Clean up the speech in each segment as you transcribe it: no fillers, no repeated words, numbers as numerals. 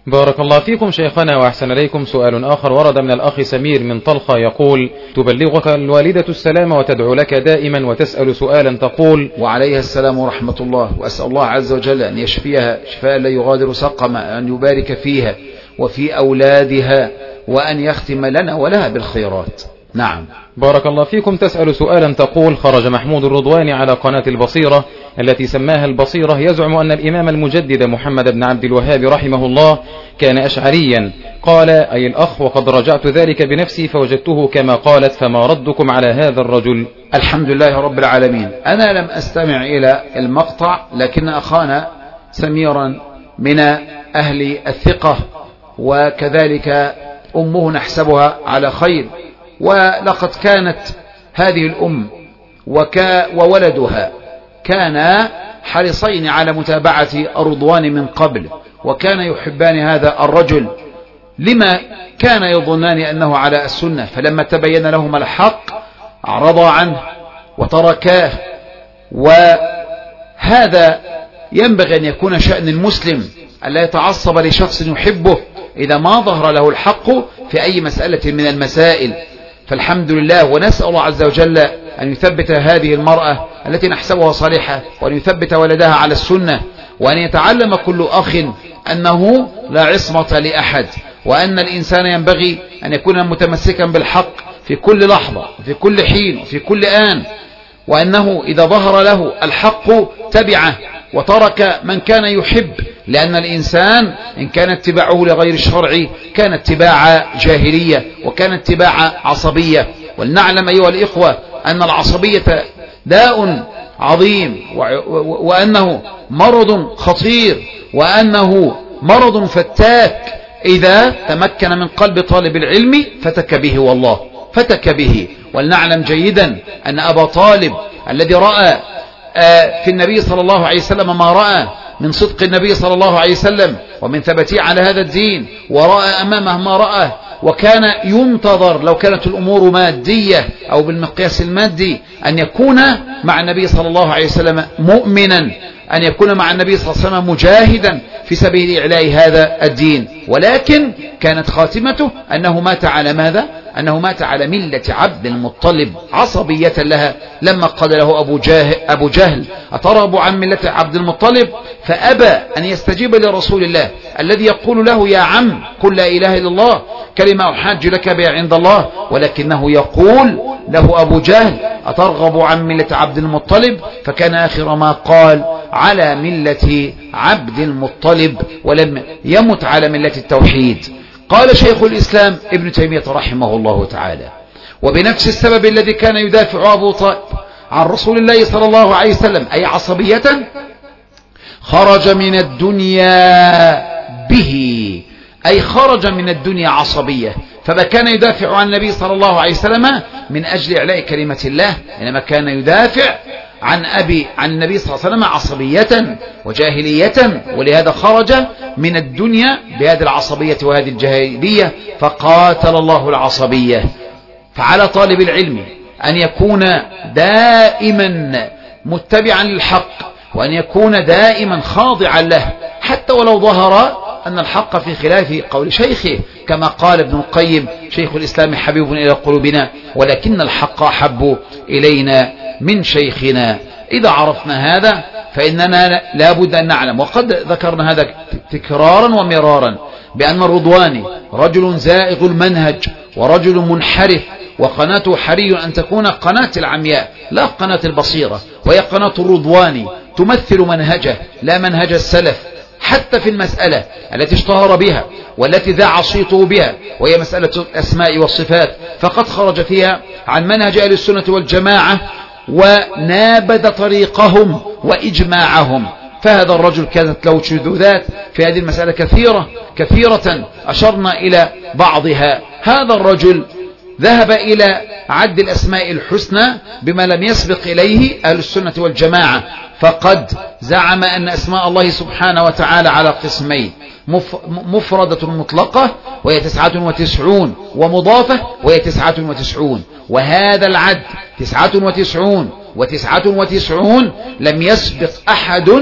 بارك الله فيكم شيخنا وأحسن إليكم. سؤال آخر ورد من الأخ سمير من طلخة يقول: تبلغك الوالدة السلام وتدعو لك دائما وتسأل سؤالا تقول: وعليها السلام ورحمة الله، وأسأل الله عز وجل أن يشفيها شفاء لا يغادر سقما، أن يبارك فيها وفي أولادها، وأن يختم لنا ولها بالخيرات. نعم. بارك الله فيكم. تسأل سؤالا تقول: خرج محمود الرضواني على قناة البصيرة التي سماها البصيرة يزعم أن الإمام المجدد محمد بن عبد الوهاب رحمه الله كان أشعريا. قال أي الأخ: وقد رجعت ذلك بنفسي فوجدته كما قالت، فما ردكم على هذا الرجل؟ الحمد لله رب العالمين. أنا لم أستمع إلى المقطع، لكن أخانا سميرا من أهل الثقة، وكذلك أمه نحسبها على خير، ولقد كانت هذه الأم وولدها كان حريصين على متابعة الرضوان من قبل، وكان يحبان هذا الرجل لما كان يظنان أنه على السنة، فلما تبين لهما الحق أعرضا عنه وتركاه. وهذا ينبغي أن يكون شأن المسلم، ألا يتعصب لشخص يحبه إذا ما ظهر له الحق في أي مسألة من المسائل. فالحمد لله، ونسأل الله عز وجل أن يثبت هذه المرأة التي نحسبها صالحة، وأن يثبت ولدها على السنة، وأن يتعلم كل أخ أنه لا عصمة لأحد، وأن الإنسان ينبغي أن يكون متمسكا بالحق في كل لحظة وفي كل حين وفي كل آن، وأنه إذا ظهر له الحق تبعه وترك من كان يحب، لأن الإنسان إن كان اتباعه لغير الشرع كان اتباع جاهلية وكان اتباع عصبية. ولنعلم أيها الإخوة أن العصبية داء عظيم، وأنه مرض خطير، وأنه مرض فتاك إذا تمكن من قلب طالب العلم فتك به، والله فتك به. ولنعلم جيدا أن أبا طالب الذي رأى في النبي صلى الله عليه وسلم ما رأى من صدق النبي صلى الله عليه وسلم ومن ثبته على هذا الدين، ورأى أمامه ما رأى، وكان ينتظر لو كانت الأمور مادية أو بالمقياس المادي أن يكون مع النبي صلى الله عليه وسلم مؤمنا، أن يكون مع النبي صلى الله عليه وسلم مجاهدا في سبيل إعلاء هذا الدين، ولكن كانت خاتمته أنه مات على ماذا؟ أنه مات على ملة عبد المطلب عصبية لها، لما قال له أبو جهل أترغب عن ملة عبد المطلب؟ فأبى أن يستجيب لرسول الله الذي يقول له يا عم قل لا إله إلا الله كلمة أحاج لك بها عند الله، ولكنه يقول له أبو جهل أترغب عن ملة عبد المطلب؟ فكان آخر ما قال على ملة عبد المطلب، ولم يمت على ملة التوحيد. قال شيخ الإسلام ابن تيمية رحمه الله تعالى: وبنفس السبب الذي كان يدافع أبو طالب عن رسول الله صلى الله عليه وسلم أي عصبية خرج من الدنيا به، أي خرج من الدنيا عصبية، فما كان يدافع عن النبي صلى الله عليه وسلم من أجل إعلاء كلمة الله، إنما كان يدافع عن النبي صلى الله عليه وسلم عصبية وجاهلية، ولهذا خرج من الدنيا بهذه العصبية وهذه الجاهلية، فقاتل الله العصبية. فعلى طالب العلم أن يكون دائما متبعا للحق، وأن يكون دائما خاضعا له، حتى ولو ظهر أن الحق في خلاف قول شيخه، كما قال ابن القيم شيخ الإسلام حبيب إلى قلوبنا ولكن الحق أحب إلينا من شيخنا. إذا عرفنا هذا فإننا لابد أن نعلم، وقد ذكرنا هذا تكرارا ومرارا، بأن الرضواني رجل زائغ المنهج ورجل منحرف، وقناته حري أن تكون قناة العمياء لا قناة البصيرة، وهي قناة الرضواني تمثل منهجه لا منهج السلف، حتى في المسألة التي اشتهر بها والتي ذاع صيته بها، وهي مسألة الأسماء والصفات، فقد خرج فيها عن منهج أهل السنة والجماعة ونابذ طريقهم وإجماعهم. فهذا الرجل كانت له شذوذات في هذه المسألة كثيرة أشرنا إلى بعضها. هذا الرجل ذهب إلى عد الأسماء الحسنى بما لم يسبق إليه أهل السنة والجماعة، فقد زعم أن أسماء الله سبحانه وتعالى على قسمين: مفردة مطلقة وهي 99، ومضافة وهي 99. وهذا العد 99 و99 لم يسبق أحد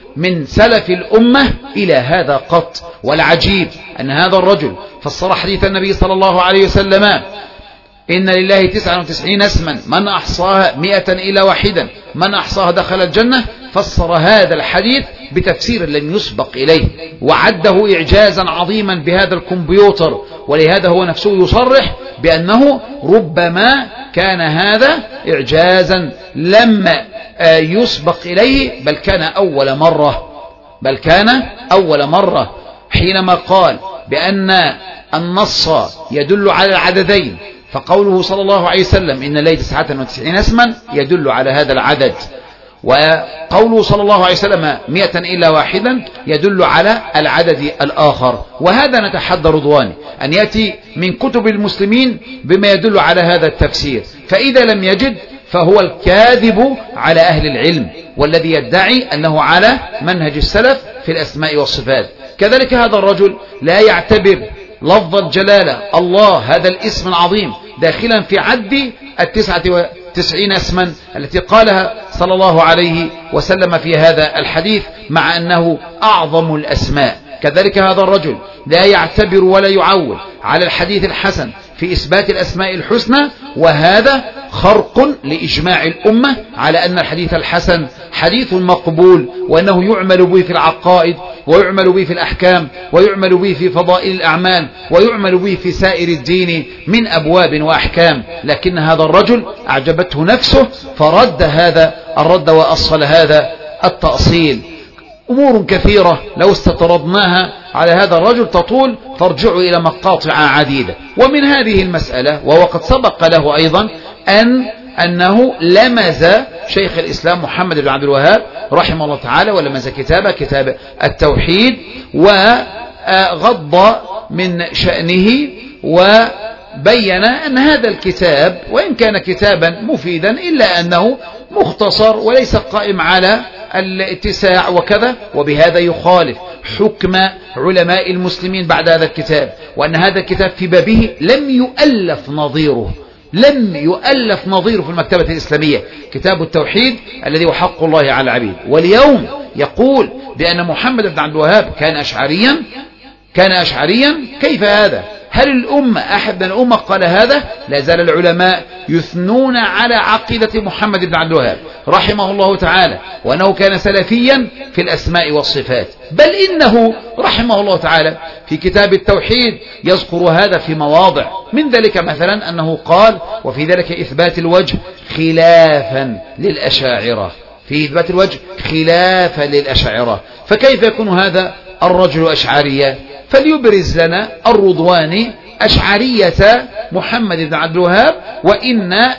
من سلف الأمة إلى هذا قط. والعجيب أن هذا الرجل فسر حديث النبي صلى الله عليه وسلم إن لله 99 اسما من أحصاها 100 إلا واحدا من أحصاها دخل الجنة. فسر هذا الحديث بتفسير لم يسبق إليه وعده إعجازا عظيما بهذا الكمبيوتر. ولهذا هو نفسه يصرح بأنه ربما كان هذا إعجازا لم يسبق إليه بل كان أول مرة حينما قال بأن النص يدل على العددين. فقوله صلى الله عليه وسلم إن لله 99 اسما يدل على هذا العدد، وقوله صلى الله عليه وسلم 100 إلا واحدا يدل على العدد الآخر. وهذا نتحدى رضواني أن يأتي من كتب المسلمين بما يدل على هذا التفسير، فإذا لم يجد فهو الكاذب على أهل العلم والذي يدعي أنه على منهج السلف في الأسماء والصفات. كذلك هذا الرجل لا يعتبر لفظ الجلالة الله هذا الاسم العظيم داخلا في عد 99 اسما التي قالها صلى الله عليه وسلم في هذا الحديث مع أنه أعظم الأسماء. كذلك هذا الرجل لا يعتبر ولا يعول على الحديث الحسن في إثبات الأسماء الحسنى، وهذا خرق لإجماع الأمة على أن الحديث الحسن حديث مقبول، وأنه يعمل به في العقائد ويعمل به في الأحكام ويعمل به في فضائل الأعمال ويعمل به في سائر الدين من أبواب وأحكام. لكن هذا الرجل أعجبته نفسه فرد هذا الرد وأصل هذا التأصيل. أمور كثيرة لو استطردناها على هذا الرجل تطول، فارجعوا إلى مقاطع عديدة. ومن هذه المسألة وهو قد سبق له أيضا أنه لمز شيخ الإسلام محمد بن عبد الوهاب رحمه الله تعالى، ولمز كتاب التوحيد وغض من شأنه وبين أن هذا الكتاب وإن كان كتابا مفيدا إلا أنه مختصر وليس قائم على الاتساع وكذا، وبهذا يخالف حكم علماء المسلمين بعد هذا الكتاب، وأن هذا الكتاب في بابه لم يؤلف نظيره في المكتبة الإسلامية، كتاب التوحيد الذي هو حق الله على العبيد. واليوم يقول بأن محمد بن عبد الوهاب كان أشعريا. كيف هذا؟ هل الأمة أحد من الأمة قال هذا؟ لا زال العلماء يثنون على عقيدة محمد بن عبد الوهاب رحمه الله تعالى، وأنه كان سلفيا في الأسماء والصفات، بل إنه رحمه الله تعالى في كتاب التوحيد يذكر هذا في مواضع، من ذلك مثلا أنه قال وفي ذلك إثبات الوجه خلافا للأشاعرة. فكيف يكون هذا الرجل أشعريا؟ فليبرز لنا الرضواني أشعرية محمد بن عبد الوهاب، وإنا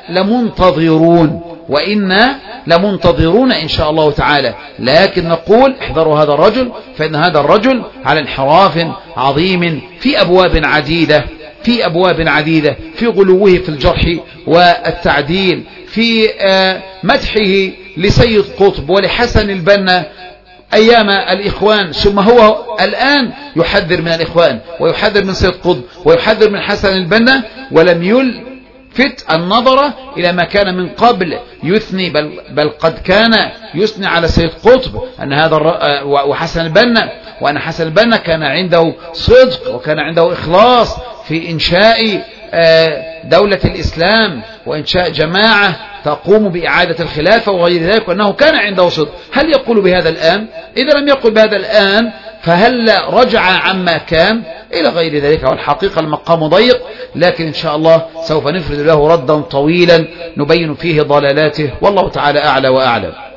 لمنتظرون إن شاء الله تعالى. لكن نقول احذروا هذا الرجل، فإن هذا الرجل على انحراف عظيم في أبواب عديدة، في غلوه في الجرح والتعديل، في مدحه لسيد قطب ولحسن البنا أيام الإخوان، ثم هو الآن يحذر من الإخوان ويحذر من سيد قطب ويحذر من حسن البنا، ولم يلفت النظر إلى ما كان من قبل يثني، بل قد كان يثني على سيد قطب أن هذا وحسن البنا، وأن حسن البنا كان عنده صدق وكان عنده إخلاص في إنشاء دولة الإسلام وإنشاء جماعة تقوم بإعادة الخلافة وغير ذلك، وأنه كان عنده صدق. هل يقول بهذا الآن؟ إذا لم يقل بهذا الآن فهل رجع عما كان إلى غير ذلك؟ والحقيقة المقام ضيق، لكن إن شاء الله سوف نفرد له ردا طويلا نبين فيه ضلالاته، والله تعالى أعلى وأعلم.